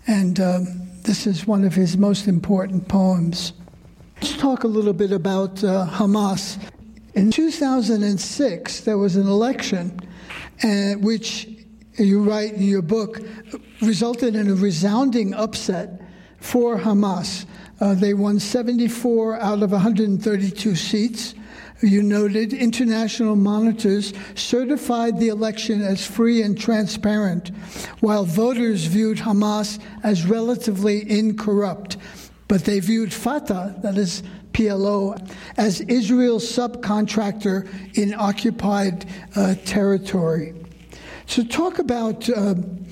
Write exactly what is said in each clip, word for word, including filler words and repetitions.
And um, this is one of his most important poems. Let's talk a little bit about uh, Hamas. In two thousand six, there was an election uh, which, you write in your book, resulted in a resounding upset for Hamas. Uh, they won seventy-four out of one hundred thirty-two seats. You noted international monitors certified the election as free and transparent, while voters viewed Hamas as relatively incorrupt. But they viewed Fatah, that is P L O, as Israel's subcontractor in occupied uh, territory. So talk about uh,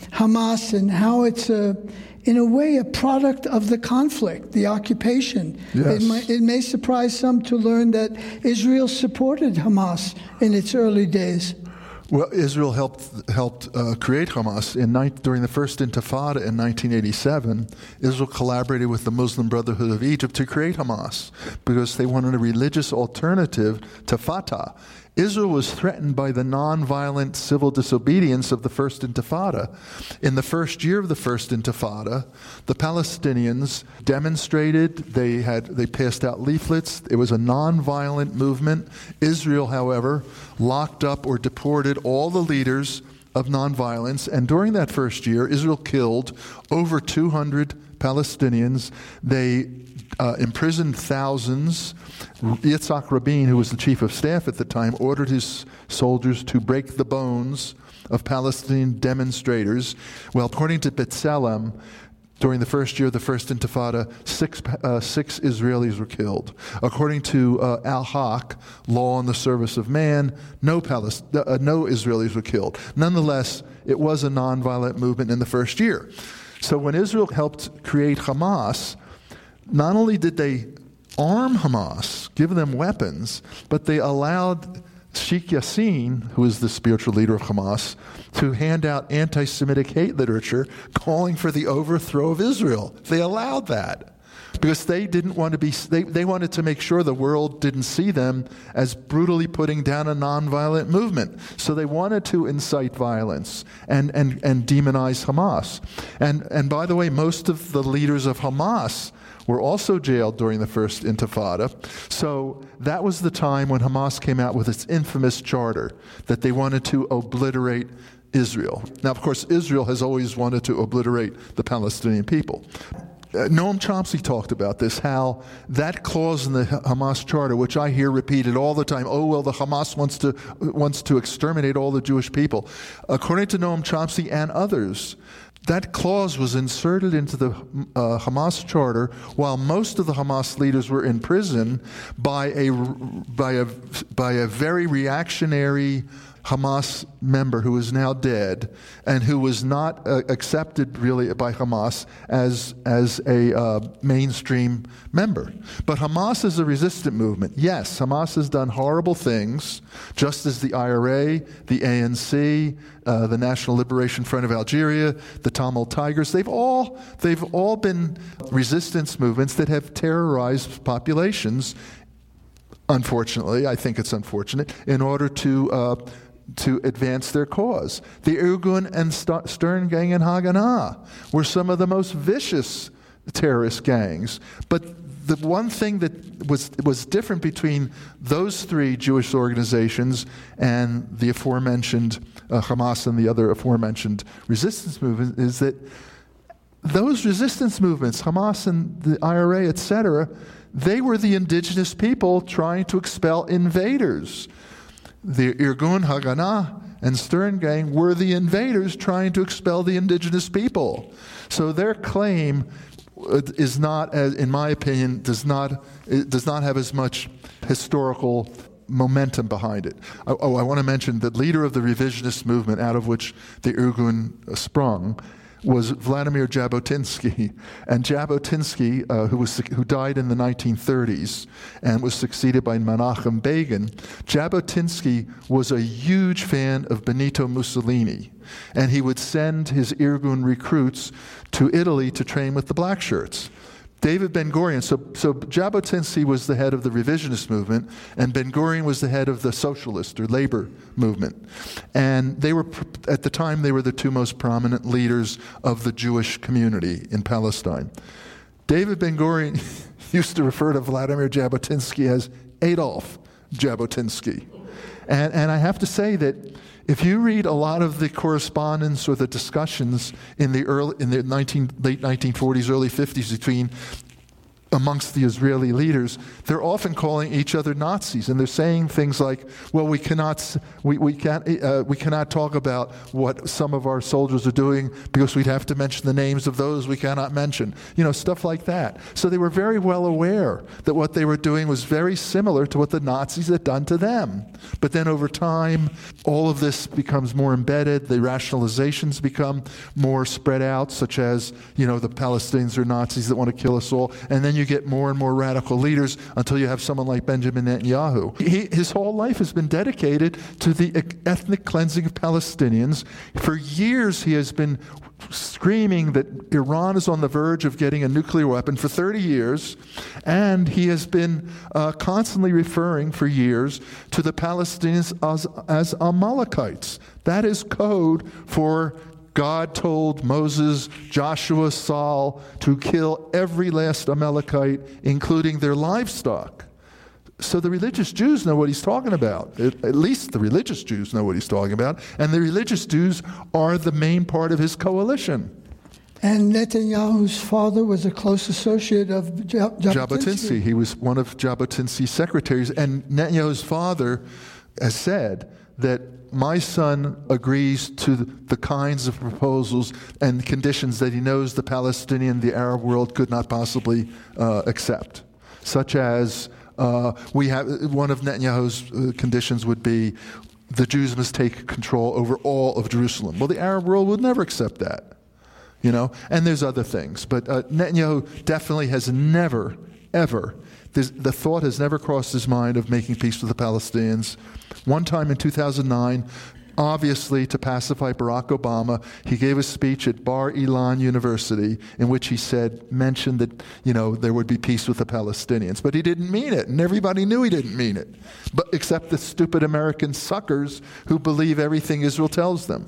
Hamas and how it's, uh, in a way, a product of the conflict, the occupation. Yes. It, might, it may surprise some to learn that Israel supported Hamas in its early days. Well, Israel helped helped uh, create Hamas in ni- during the first Intifada in nineteen eighty-seven. Israel collaborated with the Muslim Brotherhood of Egypt to create Hamas because they wanted a religious alternative to Fatah. Israel was threatened by the nonviolent civil disobedience of the First Intifada. In the first year of the First Intifada, the Palestinians demonstrated, they had they passed out leaflets. It was a nonviolent movement. Israel, however, locked up or deported all the leaders of nonviolence, and during that first year, Israel killed over two hundred Palestinians. They uh, imprisoned thousands. Yitzhak Rabin, who was the chief of staff at the time, ordered his soldiers to break the bones of Palestinian demonstrators. Well, according to B'Tselem, during the first year of the First Intifada, six, uh, six Israelis were killed. According to uh, Al-Haq, Law in the Service of Man, no, Palest- uh, no Israelis were killed. Nonetheless, it was a nonviolent movement in the first year. So when Israel helped create Hamas, not only did they arm Hamas, give them weapons, but they allowed Sheikh Yassin, who is the spiritual leader of Hamas, to hand out anti-Semitic hate literature calling for the overthrow of Israel. They allowed that because they didn't want to be, they, they wanted to make sure the world didn't see them as brutally putting down a nonviolent movement. So they wanted to incite violence and, and, and demonize Hamas. And, and by the way, most of the leaders of Hamas were also jailed during the First Intifada. So that was the time when Hamas came out with its infamous charter that they wanted to obliterate Israel. Now, of course, Israel has always wanted to obliterate the Palestinian people. Uh, Noam Chomsky talked about this, how that clause in the Hamas charter, which I hear repeated all the time, oh, well, the Hamas wants to wants to exterminate all the Jewish people. According to Noam Chomsky and others, that clause was inserted into the uh, Hamas charter while most of the Hamas leaders were in prison by a by a by a very reactionary Hamas member who is now dead and who was not uh, accepted really by Hamas as as a uh, mainstream member. But Hamas is a resistant movement. Yes, Hamas has done horrible things, just as the I R A, the A N C, uh, the National Liberation Front of Algeria, the Tamil Tigers. They've all they've all been resistance movements that have terrorized populations. Unfortunately, I think it's unfortunate, in order to uh, to advance their cause. The Irgun and Stern Gang and Haganah were some of the most vicious terrorist gangs. But the one thing that was was different between those three Jewish organizations and the aforementioned uh, Hamas and the other aforementioned resistance movements is that those resistance movements, Hamas and the I R A, et cetera, they were the indigenous people trying to expel invaders. The Irgun, Haganah, and Stern Gang were the invaders trying to expel the indigenous people. So their claim is not, as, in my opinion, does not it does not have as much historical momentum behind it. Oh, I want to mention the leader of the revisionist movement, out of which the Irgun sprung, was Vladimir Jabotinsky. And Jabotinsky, uh, who was who died in the nineteen thirties and was succeeded by Menachem Begin, Jabotinsky was a huge fan of Benito Mussolini. And he would send his Irgun recruits to Italy to train with the black shirts. David Ben-Gurion, so, so Jabotinsky was the head of the revisionist movement, and Ben-Gurion was the head of the socialist or labor movement. And they were, at the time, they were the two most prominent leaders of the Jewish community in Palestine. David Ben-Gurion used to refer to Vladimir Jabotinsky as Adolf Jabotinsky. And, and I have to say that if you read a lot of the correspondence or the discussions in the early, in the nineteen, late nineteen forties, early fifties between amongst the Israeli leaders, they're often calling each other Nazis, and they're saying things like, "Well, we cannot, we we can't, uh, we cannot talk about what some of our soldiers are doing because we'd have to mention the names of those we cannot mention." You know, stuff like that. So they were very well aware that what they were doing was very similar to what the Nazis had done to them. But then over time, all of this becomes more embedded. The rationalizations become more spread out, such as, you know, the Palestinians are Nazis that want to kill us all, and then you get more and more radical leaders until you have someone like Benjamin Netanyahu. He, his whole life has been dedicated to the ethnic cleansing of Palestinians. For years he has been screaming that Iran is on the verge of getting a nuclear weapon for thirty years, and he has been uh, constantly referring for years to the Palestinians as, as Amalekites. That is code for God told Moses, Joshua, Saul to kill every last Amalekite, including their livestock. So the religious Jews know what he's talking about. At, at least the religious Jews know what he's talking about. And the religious Jews are the main part of his coalition. And Netanyahu's father was a close associate of Jabotinsky. Jabotinsky. He was one of Jabotinsky's secretaries. And Netanyahu's father has said that my son agrees to the kinds of proposals and conditions that he knows the Palestinian, the Arab world could not possibly uh, accept, such as uh, we have one of Netanyahu's uh, conditions would be the Jews must take control over all of Jerusalem. Well, the Arab world would never accept that, you know. And there's other things, but uh, Netanyahu definitely has never, ever. There's, the thought has never crossed his mind of making peace with the Palestinians. One time in two thousand nine, obviously to pacify Barack Obama, he gave a speech at Bar Ilan University in which he said, mentioned that, you know, there would be peace with the Palestinians. But he didn't mean it, and everybody knew he didn't mean it, but except the stupid American suckers who believe everything Israel tells them.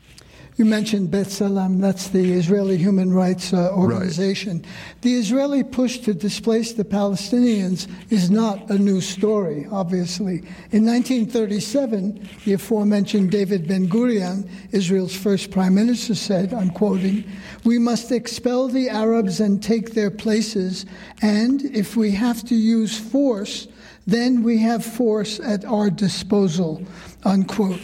You mentioned B'Tselem, that's the Israeli human rights uh, organization. Right. The Israeli push to displace the Palestinians is not a new story, obviously. In nineteen thirty-seven, the aforementioned David Ben-Gurion, Israel's first prime minister, said, I'm quoting, "We must expel the Arabs and take their places, and if we have to use force, then we have force at our disposal," unquote.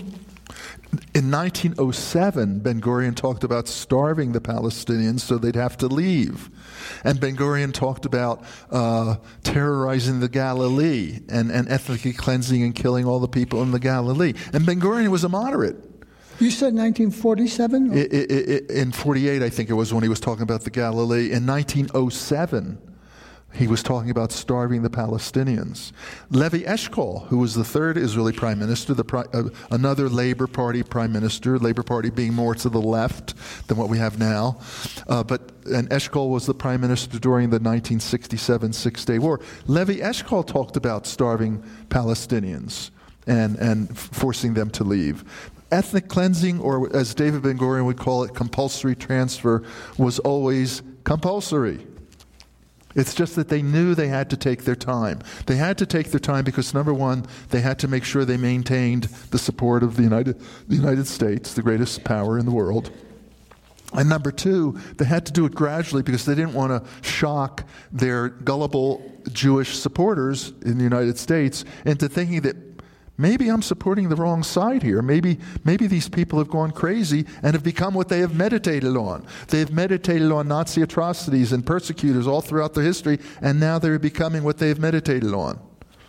In nineteen oh seven, Ben-Gurion talked about starving the Palestinians so they'd have to leave. And Ben-Gurion talked about uh, terrorizing the Galilee and, and ethnically cleansing and killing all the people in the Galilee. And Ben-Gurion was a moderate. You said nineteen forty-seven? It, it, it, in forty-eight, I think it was, when he was talking about the Galilee. In nineteen oh seven, he was talking about starving the Palestinians. Levi Eshkol, who was the third Israeli prime minister, the pri- uh, another Labor Party prime minister, Labor Party being more to the left than what we have now. Uh, but and Eshkol was the prime minister during the nineteen sixty-seven Six-Day War. Levi Eshkol talked about starving Palestinians and, and forcing them to leave. Ethnic cleansing, or as David Ben-Gurion would call it, compulsory transfer, was always compulsory. It's just that they knew they had to take their time. They had to take their time because, number one, they had to make sure they maintained the support of the United, the United States, the greatest power in the world. And number two, they had to do it gradually because they didn't want to shock their gullible Jewish supporters in the United States into thinking that maybe I'm supporting the wrong side here. Maybe maybe these people have gone crazy and have become what they have meditated on. They have meditated on Nazi atrocities and persecutors all throughout their history, and now they're becoming what they have meditated on.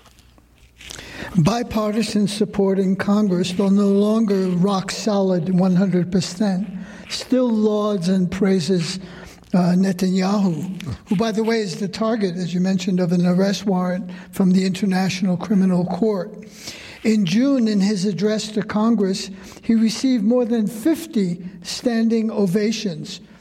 Bipartisan support in Congress, though no longer rock solid one hundred percent, still lauds and praises Uh, Netanyahu, who, by the way, is the target, as you mentioned, of an arrest warrant from the International Criminal Court. In June, in his address to Congress, he received more than fifty standing ovations.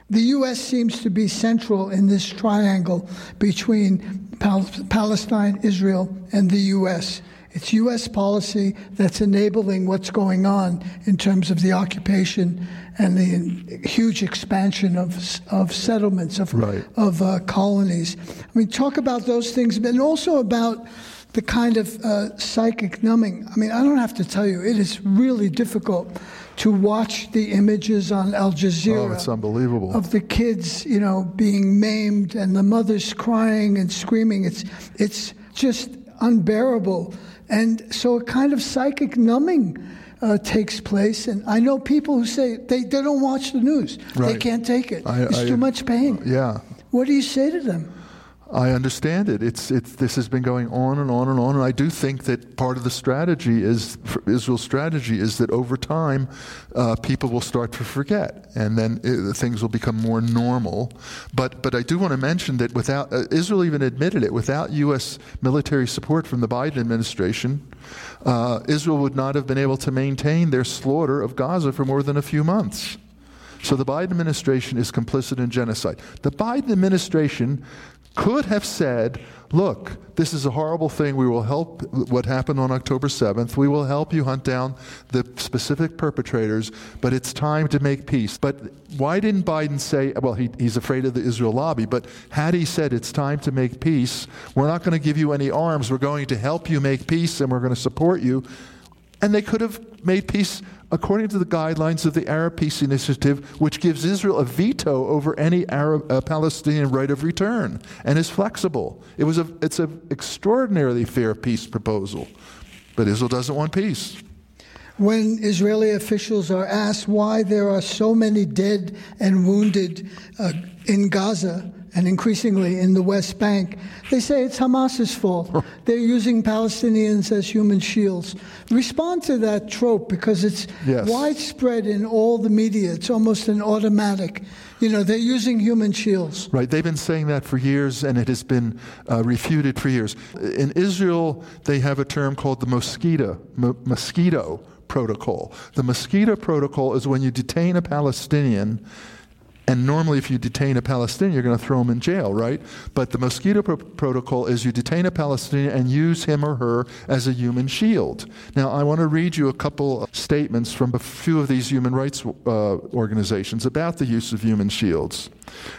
The U S seems to be central in this triangle between Pal- Palestine, Israel, and the U S. It's U S policy that's enabling what's going on in terms of the occupation and the huge expansion of of settlements, of, right. of uh, colonies. I mean, talk about those things, but also about the kind of uh, psychic numbing. I mean, I don't have to tell you, it is really difficult to watch the images on Al Jazeera. Oh, it's unbelievable. Of the kids, you know, being maimed and the mothers crying and screaming. It's it's just unbearable. And so a kind of psychic numbing uh, takes place. And I know people who say they, they don't watch the news. Right. They can't take it. I, it's I, too much pain. Yeah. What do you say to them? I understand it. It's it's this has been going on and on and on, and I do think that part of the strategy is Israel's strategy is that over time, uh, people will start to forget, and then it, things will become more normal. But but I do want to mention that without uh, Israel even admitted it, without U S military support from the Biden administration, uh, Israel would not have been able to maintain their slaughter of Gaza for more than a few months. So the Biden administration is complicit in genocide. The Biden administration could have said, look, this is a horrible thing. We will help what happened on October seventh. We will help you hunt down the specific perpetrators, but it's time to make peace. But why didn't Biden say, well, he, he's afraid of the Israel lobby, but had he said it's time to make peace, we're not going to give you any arms, we're going to help you make peace and we're going to support you. And they could have made peace according to the guidelines of the Arab Peace Initiative, which gives Israel a veto over any Arab uh, Palestinian right of return and is flexible. It was a, it's an extraordinarily fair peace proposal, but Israel doesn't want peace. When Israeli officials are asked why there are so many dead and wounded uh, in Gaza, and increasingly in the West Bank, they say it's Hamas's fault. They're using Palestinians as human shields. Respond to that trope, because it's yes. widespread in all the media. It's almost an automatic. You know, they're using human shields. Right. They've been saying that for years, and it has been uh, refuted for years. In Israel, they have a term called the mosquito, mo- mosquito protocol. The mosquito protocol is when you detain a Palestinian. And normally if you detain a Palestinian, you're going to throw him in jail, right? But the mosquito pro- protocol is you detain a Palestinian and use him or her as a human shield. Now, I want to read you a couple of statements from a few of these human rights uh, organizations about the use of human shields.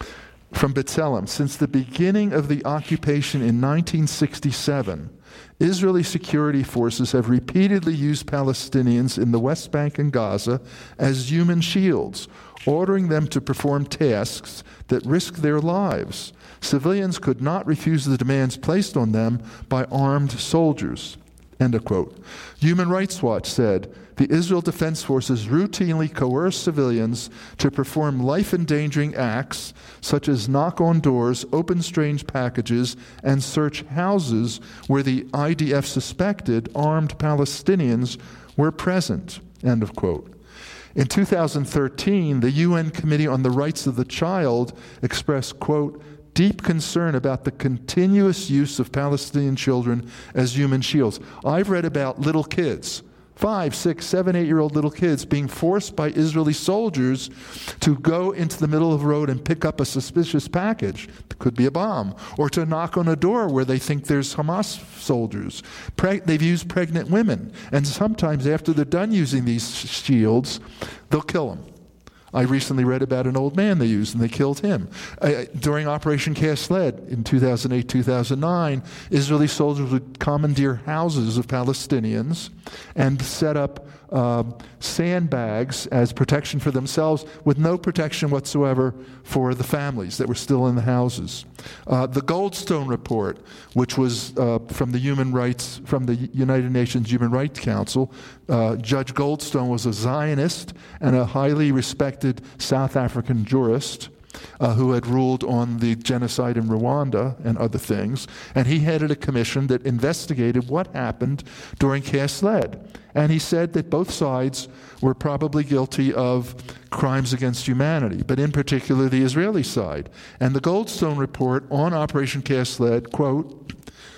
From B'Tselem, since the beginning of the occupation in nineteen sixty-seven, Israeli security forces have repeatedly used Palestinians in the West Bank and Gaza as human shields, ordering them to perform tasks that risk their lives. Civilians could not refuse the demands placed on them by armed soldiers. End of quote. Human Rights Watch said, the Israel Defense Forces routinely coerce civilians to perform life-endangering acts such as knock on doors, open strange packages, and search houses where the I D F suspected armed Palestinians were present. End of quote. In two thousand thirteen, the U N Committee on the Rights of the Child expressed, quote, deep concern about the continuous use of Palestinian children as human shields. I've read about little kids, five, six, seven, eight-year-old little kids being forced by Israeli soldiers to go into the middle of the road and pick up a suspicious package. It could be a bomb. Or to knock on a door where they think there's Hamas soldiers. Pre- they've used pregnant women. And sometimes after they're done using these shields, they'll kill them. I recently read about an old man they used, and they killed him. Uh, during Operation Cast Lead in two thousand eight, two thousand nine, Israeli soldiers would commandeer houses of Palestinians and set up uh, sandbags as protection for themselves with no protection whatsoever for the families that were still in the houses. Uh, the Goldstone Report, which was uh, from the Human Rights, from the United Nations Human Rights Council, uh, Judge Goldstone was a Zionist and a highly respected South African jurist uh, who had ruled on the genocide in Rwanda and other things, and he headed a commission that investigated what happened during Cast Lead. And he said that both sides were probably guilty of crimes against humanity, but in particular the Israeli side. And the Goldstone Report on Operation Cast Lead, quote,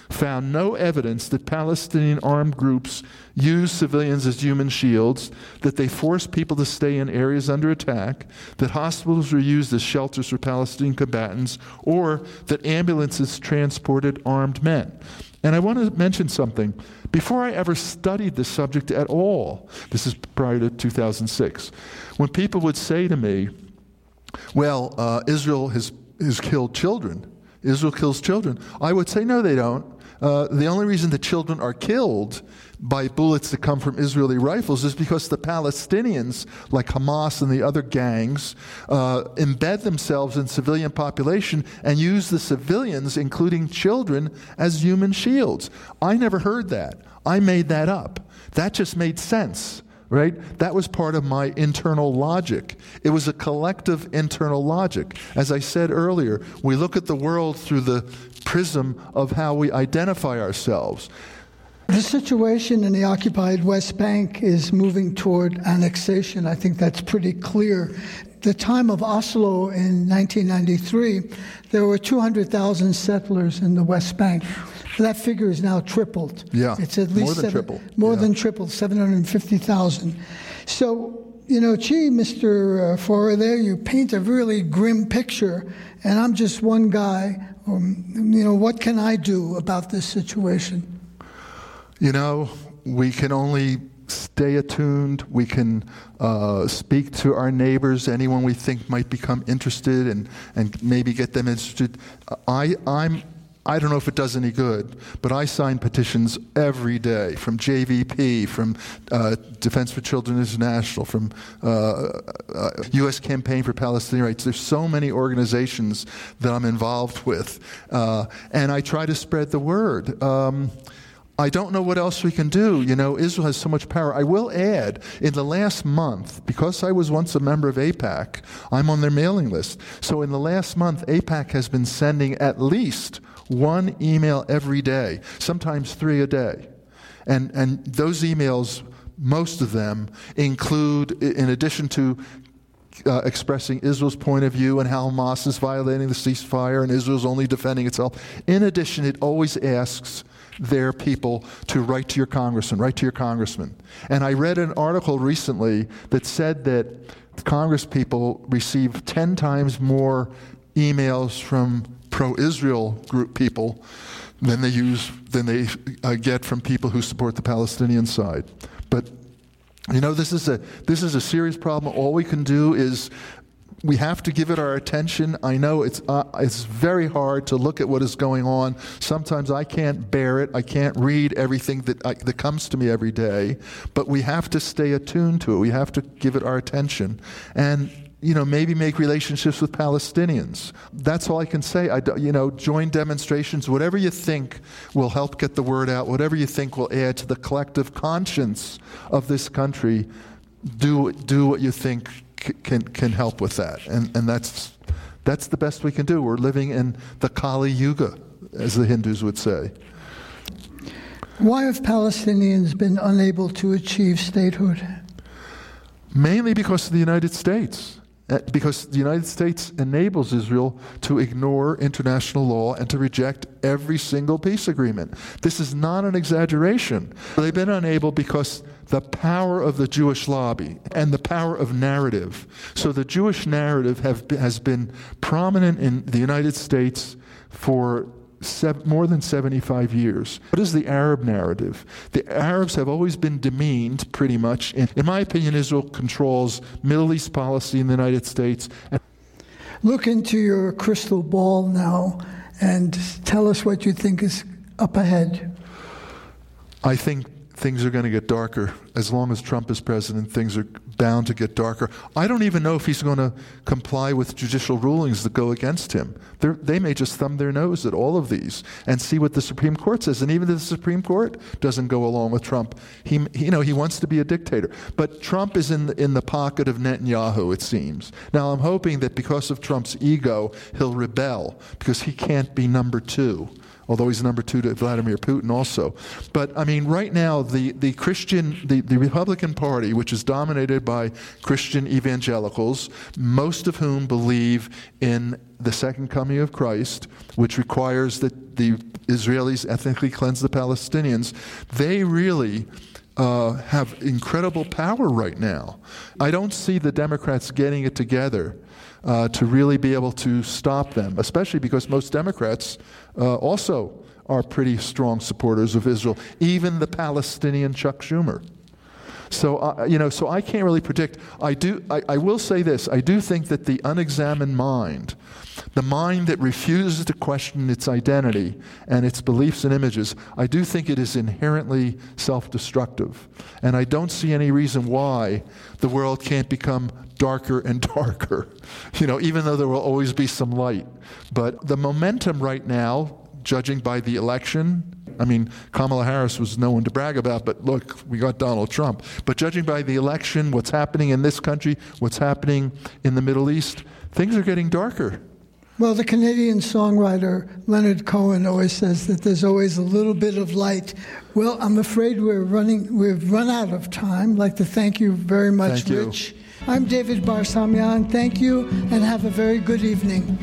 found no evidence that Palestinian armed groups use civilians as human shields, that they forced people to stay in areas under attack, that hospitals were used as shelters for Palestinian combatants, or that ambulances transported armed men. And I want to mention something. Before I ever studied this subject at all, this is prior to two thousand six, when people would say to me, well, uh, Israel has, has killed children. Israel kills children. I would say, no, they don't. Uh, the only reason that children are killed by bullets that come from Israeli rifles is because the Palestinians, like Hamas and the other gangs, uh, embed themselves in civilian population and use the civilians, including children, as human shields. I never heard that. I made that up. That just made sense. Right? That was part of my internal logic. It was a collective internal logic. As I said earlier, we look at the world through the prism of how we identify ourselves. The situation in the occupied West Bank is moving toward annexation. I think that's pretty clear. The time of Oslo in nineteen ninety-three, there were two hundred thousand settlers in the West Bank. That figure is now tripled. Yeah, it's at least more than seven, triple. More yeah. than tripled, seven hundred fifty thousand. So, you know, gee, Mister Forer, there you paint a really grim picture, and I'm just one guy. Um, you know, what can I do about this situation? You know, we can only stay attuned. We can uh, speak to our neighbors, anyone we think might become interested, and, and maybe get them interested. I, I'm I don't know if it does any good, but I sign petitions every day from J V P, from uh, Defense for Children International, from uh, uh, U S Campaign for Palestinian Rights. There's so many organizations that I'm involved with, uh, and I try to spread the word. Um, I don't know what else we can do. You know, Israel has so much power. I will add, in the last month, because I was once a member of AIPAC, I'm on their mailing list. So in the last month, AIPAC has been sending at least one email every day, sometimes three a day. And and those emails, most of them, include, in addition to uh, expressing Israel's point of view and how Hamas is violating the ceasefire and Israel's only defending itself, in addition, it always asks their people to write to your congressman, write to your congressman. And I read an article recently that said that Congress people receive ten times more emails from pro-Israel group people than they use than they uh, get from people who support the Palestinian side. But you know, this is a this is a serious problem. All we can do is we have to give it our attention. I know it's uh, it's very hard to look at what is going on. Sometimes I can't bear it. I can't read everything that I, that comes to me every day. But we have to stay attuned to it. We have to give it our attention, and you know, maybe make relationships with Palestinians. That's all I can say. I, you know, join demonstrations. Whatever you think will help get the word out. Whatever you think will add to the collective conscience of this country. Do do what you think can can help with that, and and that's that's the best we can do. We're living in the Kali Yuga, as the Hindus would say. Why have Palestinians been unable to achieve statehood? Mainly because of the United States. Because the United States enables Israel to ignore international law and to reject every single peace agreement. This is not an exaggeration. They've been unable because the power of the Jewish lobby and the power of narrative. So the Jewish narrative have, has been prominent in the United States for Seven, more than seventy-five years. What is the Arab narrative? The Arabs have always been demeaned, pretty much. In, in my opinion, Israel controls Middle East policy in the United States. Look into your crystal ball now and tell us what you think is up ahead. I think things are going to get darker. As long as Trump is president, things are bound to get darker. I don't even know if he's going to comply with judicial rulings that go against him. They're, they may just thumb their nose at all of these and see what the Supreme Court says. And even if the Supreme Court doesn't go along with Trump, he, you know, he wants to be a dictator. But Trump is in the, in the pocket of Netanyahu, it seems. Now, I'm hoping that because of Trump's ego, he'll rebel, because he can't be number two. although he's number two to Vladimir Putin also. But, I mean, right now, the, the Christian, the, the Republican Party, which is dominated by Christian evangelicals, most of whom believe in the second coming of Christ, which requires that the Israelis ethnically cleanse the Palestinians, they really uh, have incredible power right now. I don't see the Democrats getting it together Uh, to really be able to stop them, especially because most Democrats uh, also are pretty strong supporters of Israel, even the Palestinian Chuck Schumer. So, uh, you know, so I can't really predict. I do. I, I will say this. I do think that the unexamined mind, the mind that refuses to question its identity and its beliefs and images, I do think it is inherently self-destructive. And I don't see any reason why the world can't become darker and darker, you know, even though there will always be some light. But the momentum right now, judging by the election, I mean, Kamala Harris was no one to brag about, but look, we got Donald Trump. But judging by the election, what's happening in this country, what's happening in the Middle East, things are getting darker. Well, the Canadian songwriter Leonard Cohen always says that there's always a little bit of light. Well, I'm afraid we're running, we've run out of time. I'd like to thank you very much, Thank you. Rich. I'm David Barsamian. Thank you, and have a very good evening.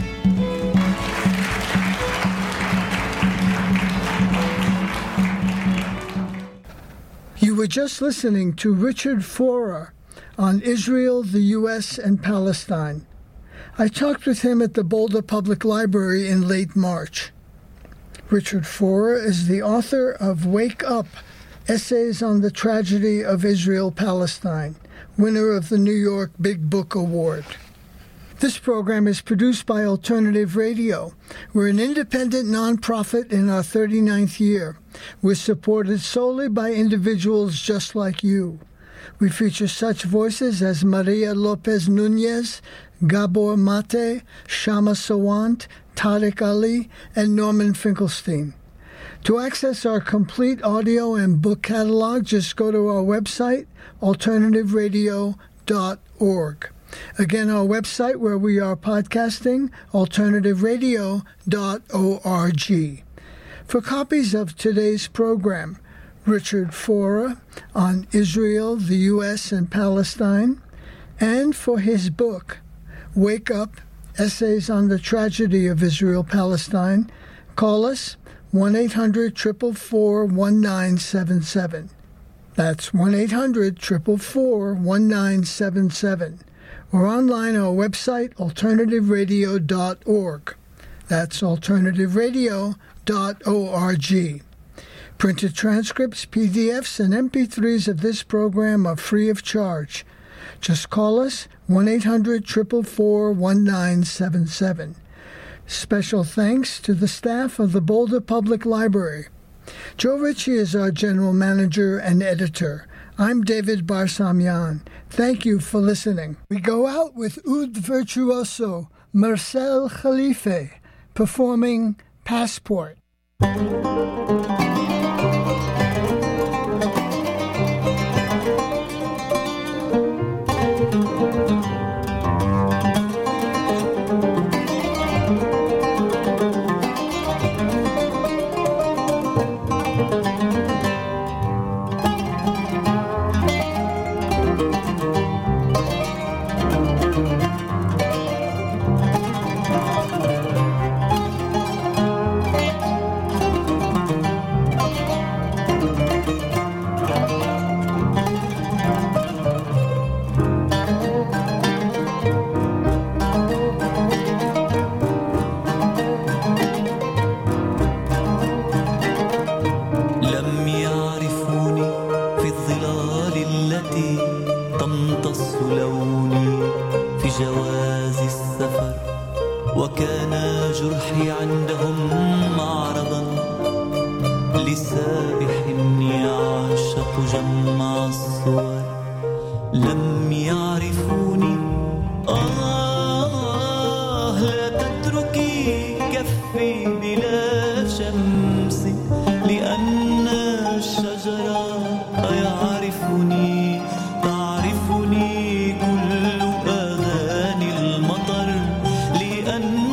You were just listening to Richard Forer on Israel, the U S, and Palestine. I talked with him at the Boulder Public Library in late March. Richard Forer is the author of Wake Up, Essays on the Tragedy of Israel-Palestine, winner of the New York Big Book Award. This program is produced by Alternative Radio. We're an independent nonprofit in our thirty-ninth year. We're supported solely by individuals just like you. We feature such voices as Maria Lopez Nunez, Gabor Mate, Shama Sawant, Tariq Ali, and Norman Finkelstein. To access our complete audio and book catalog, just go to our website, alternative radio dot org. Again, our website where we are podcasting, alternative radio dot org. For copies of today's program, Richard Forer on Israel, the U S, and Palestine, and for his book, Wake Up, Essays on the Tragedy of Israel-Palestine, call us one eight hundred, four four four, one nine seven seven. That's one eight hundred, four four four, one nine seven seven. Or online our website, alternative radio dot org. That's alternative radio dot org. Printed transcripts, P D Fs, and M P threes of this program are free of charge. Just call us, one eight hundred, four four four, one nine seven seven. Special thanks to the staff of the Boulder Public Library. Joe Ritchie is our general manager and editor. I'm David Barsamian. Thank you for listening. We go out with Oud Virtuoso, Marcel Khalife, performing Passport. تعرفني كل أذان المطر لأن